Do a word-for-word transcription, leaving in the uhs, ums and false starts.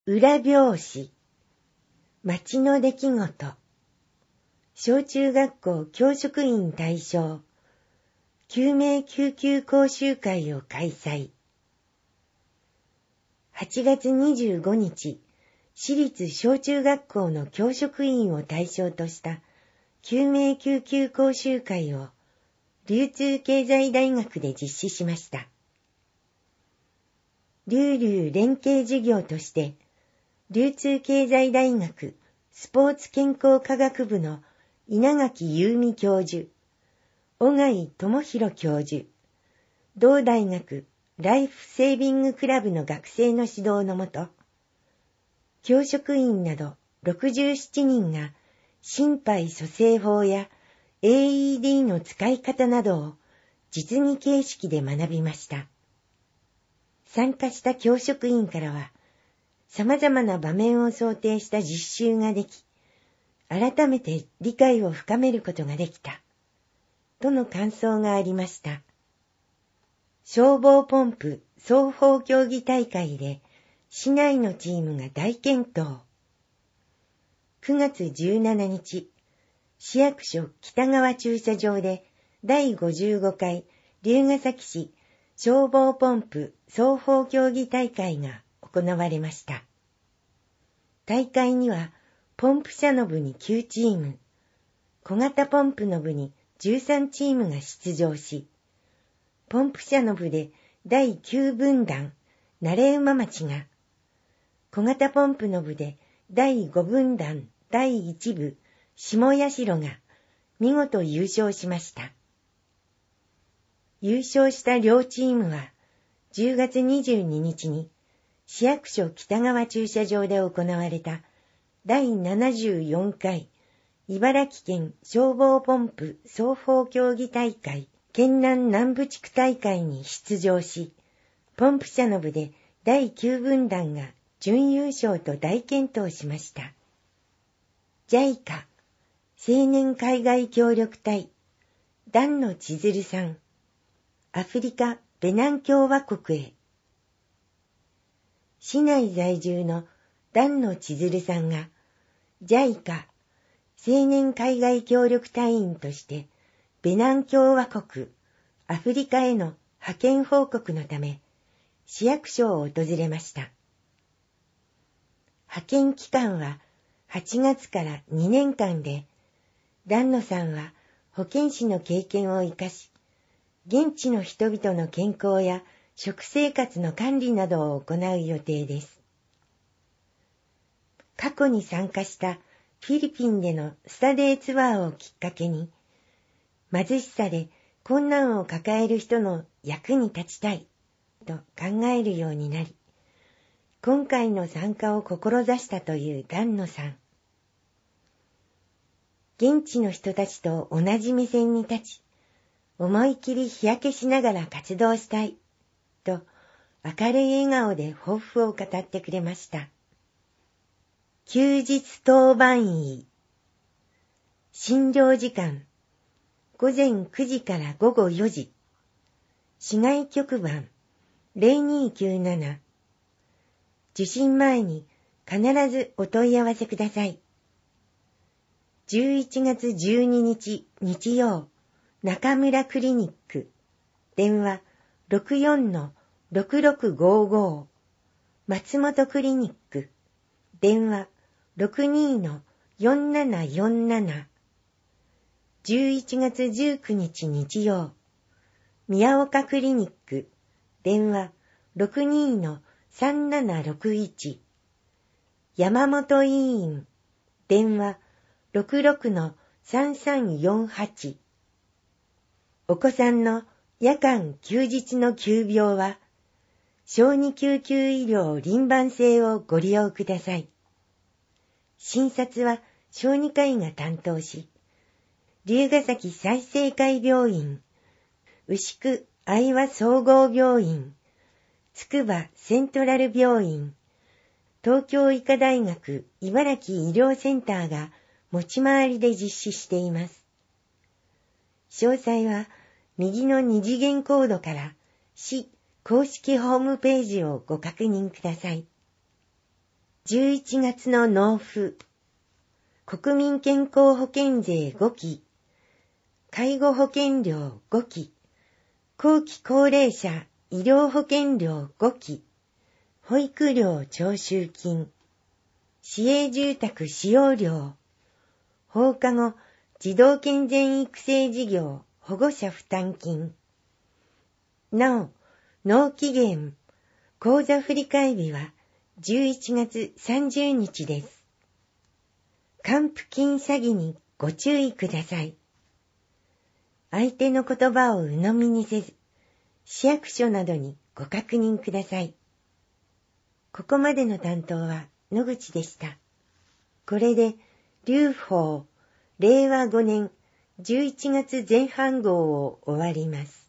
裏表紙、町の出来事、小中学校教職員対象、救命救急講習会を開催。はちがつにじゅうごにち、私立小中学校の教職員を対象とした救命救急講習会を流通経済大学で実施しました。流流連携事業として、流通経済大学スポーツ健康科学部の稲垣優美教授、小貝智弘教授、同大学ライフセービングクラブの学生の指導のもと、教職員などろくじゅうななにんが心肺蘇生法や エーイーディー の使い方などを実技形式で学びました。参加した教職員からは、様々な場面を想定した実習ができ、改めて理解を深めることができた、との感想がありました。消防ポンプ双方競技大会で、市内のチームが大健闘。くがつじゅうしちにち、市役所北側駐車場でだいごじゅうごかい龍ケ崎市消防ポンプ双方競技大会が行われました。大会にはポンプ車の部にきゅうチーム、小型ポンプの部にじゅうさんチームが出場し、ポンプ車の部でだいきゅうぶんだん、慣馬町が、小型ポンプの部でだいごぶんだん、だいいちぶ、下社が見事優勝しました。優勝した両チームはじゅうがつにじゅうににちに市役所北側駐車場で行われただいななじゅうよんかい茨城県消防ポンプ双方競技大会県南南部地区大会に出場し、ポンプ車の部でだいきゅうぶんだんが準優勝と大健闘しました。ジャイカ 青年海外協力隊檀野千鶴さん、アフリカベナン共和国へ。市内在住の檀野千鶴さんが ジャイカ 青年海外協力隊員としてベナン共和国アフリカへの派遣報告のため市役所を訪れました。派遣期間ははちがつからにねんかんで、檀野さんは保健師の経験を生かし、現地の人々の健康や食生活の管理などを行う予定です。過去に参加したフィリピンでのスタデーツアーをきっかけに、貧しさで困難を抱える人の役に立ちたいと考えるようになり、今回の参加を志したという檀野さん。現地の人たちと同じ目線に立ち、思い切り日焼けしながら活動したい、と明るい笑顔で抱負を語ってくれました。休日当番医。診療時間、ごぜんくじからごごよじ。市外局番ゼロにきゅうなな。受診前に必ずお問い合わせください。じゅういちがつじゅうににち日曜、中村クリニック、電話 ろくよんのろくろくごご。松本クリニック、電話 ろくにのよんななよんなな。じゅういちがつじゅうくにち日曜、宮岡クリニック、電話 ろくにのさんななろくいち。山本医院、電話 ろくろくのさんさんよんはち。お子さんの夜間休日の急病は、小児救急医療輪番制をご利用ください。診察は小児科医が担当し、龍ケ崎済生会病院、牛久愛和総合病院、筑波セントラル病院、東京医科大学茨城医療センターが持ち回りで実施しています。詳細は右の二次元コードから市公式ホームページをご確認ください。 じゅういちがつの納付、国民健康保険税ごき、介護保険料ごき、後期高齢者医療保険料ごき、保育料徴収金、市営住宅使用料、放課後児童健全育成事業保護者負担金。なお、納期限、口座振替日はじゅういちがつさんじゅうにちです。還付金詐欺にご注意ください。相手の言葉を鵜呑みにせず、市役所などにご確認ください。ここまでの担当は野口でした。これで、劉邦、れいわごねんじゅういちがつぜん半号を終わります。